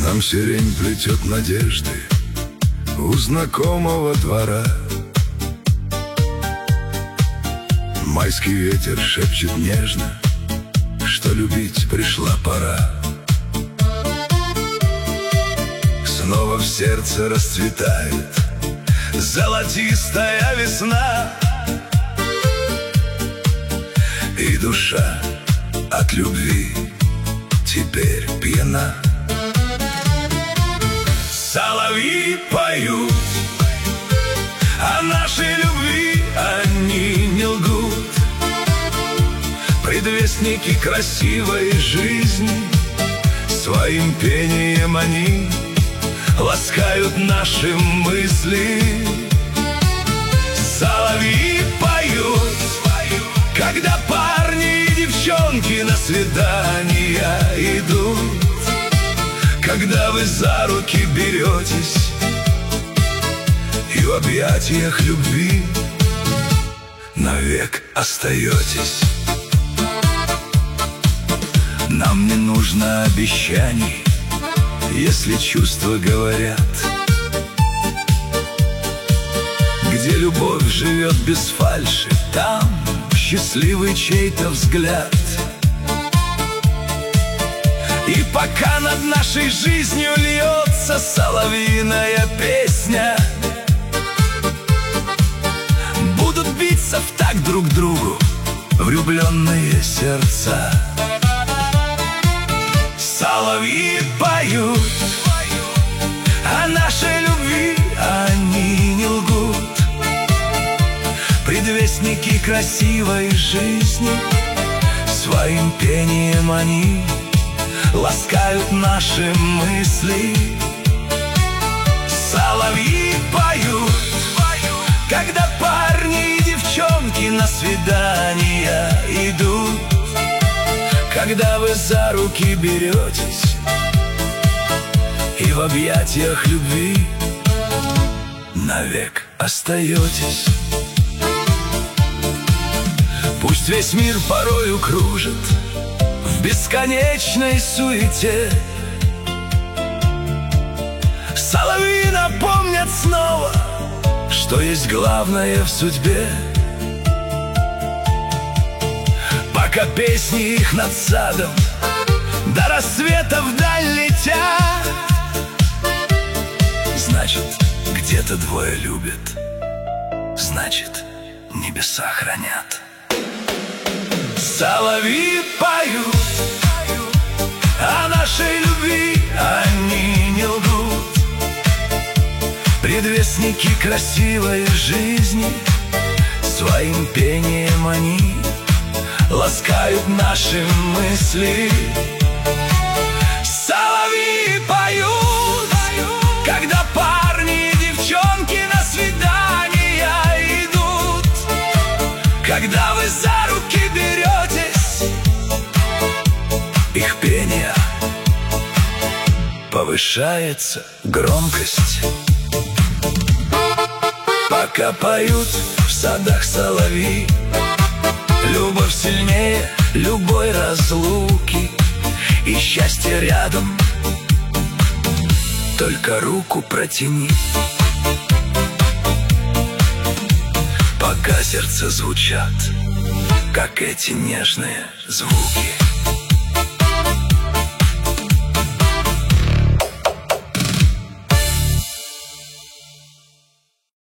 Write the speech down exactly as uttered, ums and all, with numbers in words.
Там сирень плетет надежды у знакомого двора. Майский ветер шепчет нежно, что любить пришла пора. Снова в сердце расцветает золотистая весна, и душа от любви теперь пьяна. Соловьи поют о нашей любви, они не лгут. Предвестники красивой жизни, своим пением они ласкают наши мысли. Соловьи поют, когда парни и девчонки на свидания идут, когда вы за руки беретесь и в объятиях любви навек остаетесь. Нам не нужно обещаний, если чувства говорят. Где любовь живет без фальши, там счастливый чей-то взгляд. И пока над нашей жизнью льется соловьиная песня, будут биться в такт друг другу влюбленные сердца. Соловьи поют о нашей любви, они не лгут. Предвестники красивой жизни, своим пением они ласкают наши мысли. Соловьи поют, когда парни и девчонки на свидания идут, когда вы за руки беретесь и в объятиях любви навек остаетесь. Пусть весь мир порою кружит в бесконечной суете, соловьи напомнят снова, что есть главное в судьбе. Пока песни их над садом до рассвета вдаль летят, значит, где-то двое любят, значит, небеса хранят. Соловьи поют о нашей любви, они не лгут. Предвестники красивой жизни, своим пением они ласкают наши мысли. Соловьи поют, когда парни и девчонки на свидания идут, когда вы за руки беретесь, их пение повышается громкость. Пока поют в садах соловьи, любовь сильнее любой разлуки, и счастье рядом, только руку протяни. Пока сердца звучат, как эти нежные звуки.